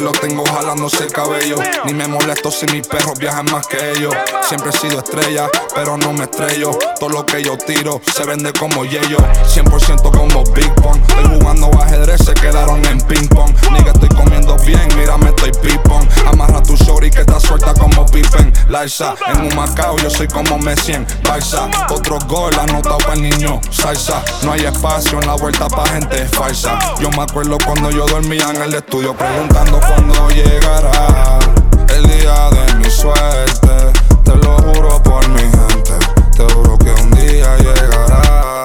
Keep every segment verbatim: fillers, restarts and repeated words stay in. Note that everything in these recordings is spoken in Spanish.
lo tengo jalándose el cabello. Ni me molesto si mis perros viajan más que ellos. Siempre he sido estrella, pero no me estrello. Todo lo que yo tiro se vende como yello. Cien por ciento como Big Pong. Estoy jugando ajedrez, se quedaron en ping pong. Nigga, estoy comiendo bien, mírame, estoy pipón. Amarra tu shorty que está suelta como Pippen. Liza, en un Macao yo soy como Messi en Barça. Otro gol anotado para el niño salsa. No hay espacio en la vuelta pa' gente falsa. Yo me acuerdo cuando yo dormía en el estudio preguntando cuándo llegará el día de mi suerte. Te lo juro por mi gente, te juro que un día llegará.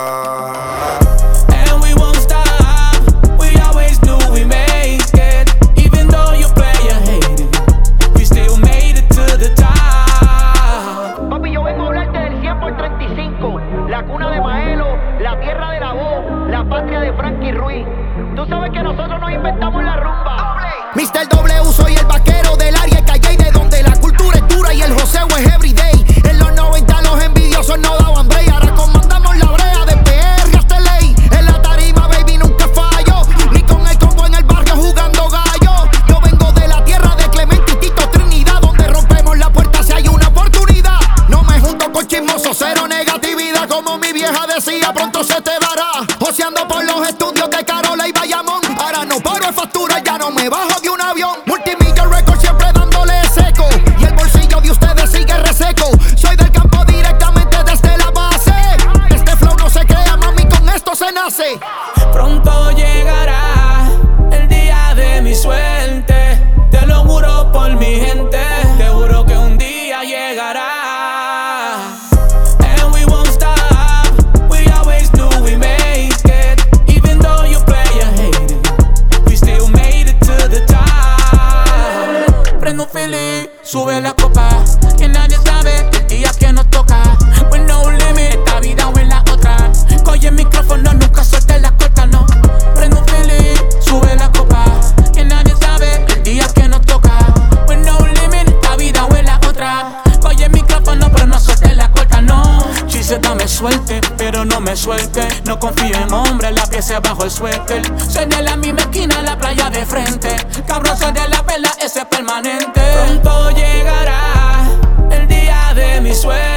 And we won't stop, we always knew we make it. Even though you play a hater, we still made it to the top. Papi, yo vengo a hablarte del cien por treinta y cinco, la cuna de Maelo, la tierra de la voz, la patria de Frankie Ruiz. Tú sabes que nosotros nos inventamos la rumba. mister W, soy el vaquero del área Calle, de donde la cultura es dura y el joseo es everyday. En los noventa los envidiosos no daban break. Ahora comandamos la brea de P R hasta ley. En la tarima, baby, nunca fallo. Ni con el combo en el barrio jugando gallo. Yo vengo de la tierra de Clemente y Tito Trinidad, donde rompemos la puerta si hay una oportunidad. No me junto con chismosos, cero negatividad. Como mi vieja decía, pronto se te dará. Joseando por los estudios de Carola y Bayamón. Ahora no paro de factura, ya no me bajo de un avión. Multimillion Records siempre dándole seco. Y el bolsillo de ustedes sigue reseco. Soy del campo directamente desde la base. Este flow no se crea, mami, con esto se nace. Pronto llegará el día de mi suerte. Te lo juro por mi gente. Te juro que un día llegará. And we won't stop, we always knew we make it. Even though you play a hater, we still made it to the top. Prendo un Philly, sube la copa, que nadie sabe el día que nos toca. With no limit, esta vida o en la otra. Coge el micrófono, nunca suelte la corta, no. Prendo un Philly, sube la copa, que nadie sabe el día que nos toca. With no limit, esta vida o en la otra. Coge el micrófono, pero no suelte la corta, no. Chise, dame suerte, pero no me suelte. No confío en hombre, la pieza bajo el suéter. Soy de la misma esquina, la playa de frente. Cabrón, soy de la vela, ese es permanente. Pronto llegará el día de mi suerte.